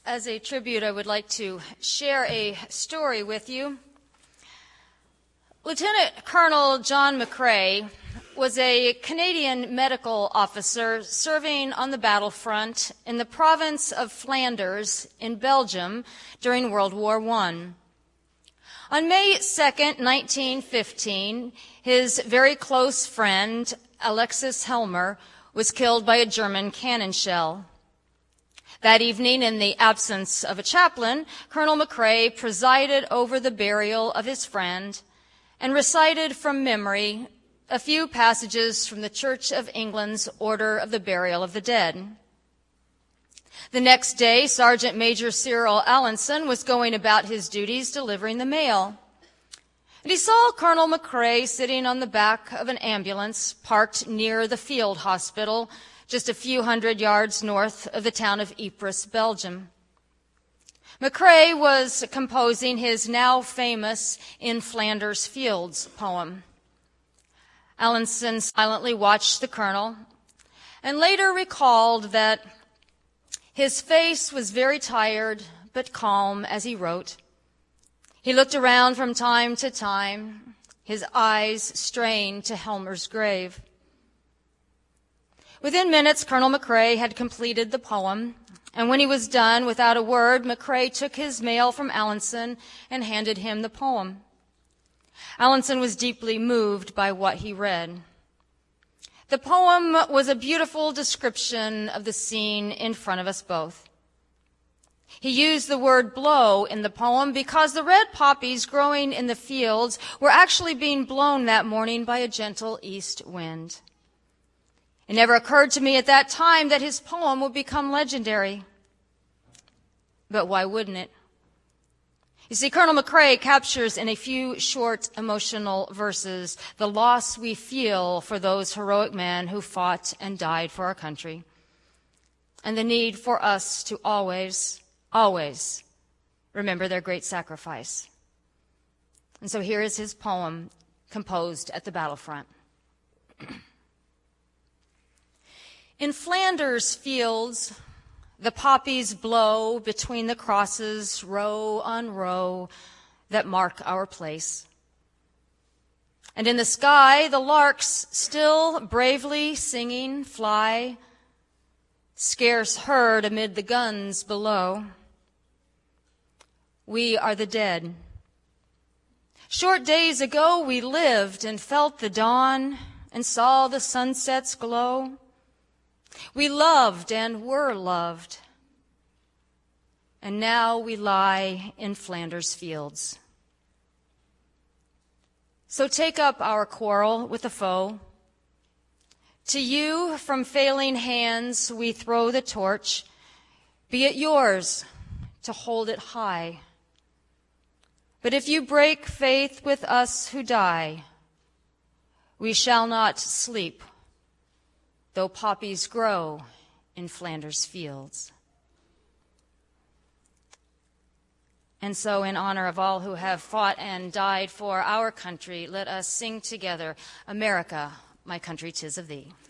As a tribute, I would like to share a story with you. Lieutenant Colonel John McCrae was a Canadian medical officer serving on the battlefront in the province of Flanders in Belgium during World War I. On May 2nd, 1915, his very close friend, Alexis Helmer, was killed by a German cannon shell. That evening, in the absence of a chaplain, Colonel McCrae presided over the burial of his friend and recited from memory a few passages from the Church of England's Order of the Burial of the Dead. The next day, Sergeant Major Cyril Allinson was going about his duties delivering the mail. And he saw Colonel McCrae sitting on the back of an ambulance parked near the field hospital just a few hundred yards north of the town of Ypres, Belgium. McCrae was composing his now famous In Flanders Fields poem. Allinson silently watched the colonel and later recalled that his face was very tired but calm as he wrote. He looked around from time to time, his eyes strained to Helmer's grave. Within minutes, Colonel McCrae had completed the poem, and when he was done, without a word, McCrae took his mail from Allinson and handed him the poem. Allinson was deeply moved by what he read. The poem was a beautiful description of the scene in front of us both. He used the word blow in the poem because the red poppies growing in the fields were actually being blown that morning by a gentle east wind. It never occurred to me at that time that his poem would become legendary. But why wouldn't it? You see, Colonel McCrae captures in a few short emotional verses the loss we feel for those heroic men who fought and died for our country, and the need for us to always remember their great sacrifice. And so here is his poem composed at the battlefront. In Flanders fields, the poppies blow between the crosses, row on row, that mark our place. And in the sky, the larks, still bravely singing, fly, scarce heard amid the guns below. We are the dead. Short days ago we lived and felt the dawn and saw the sunsets glow. We loved and were loved, and now we lie in Flanders fields. So take up our quarrel with the foe. To you from failing hands we throw the torch, be it yours to hold it high. But if you break faith with us who die, we shall not sleep, though poppies grow in Flanders fields. And so, in honor of all who have fought and died for our country, let us sing together, America, my country, 'tis of thee.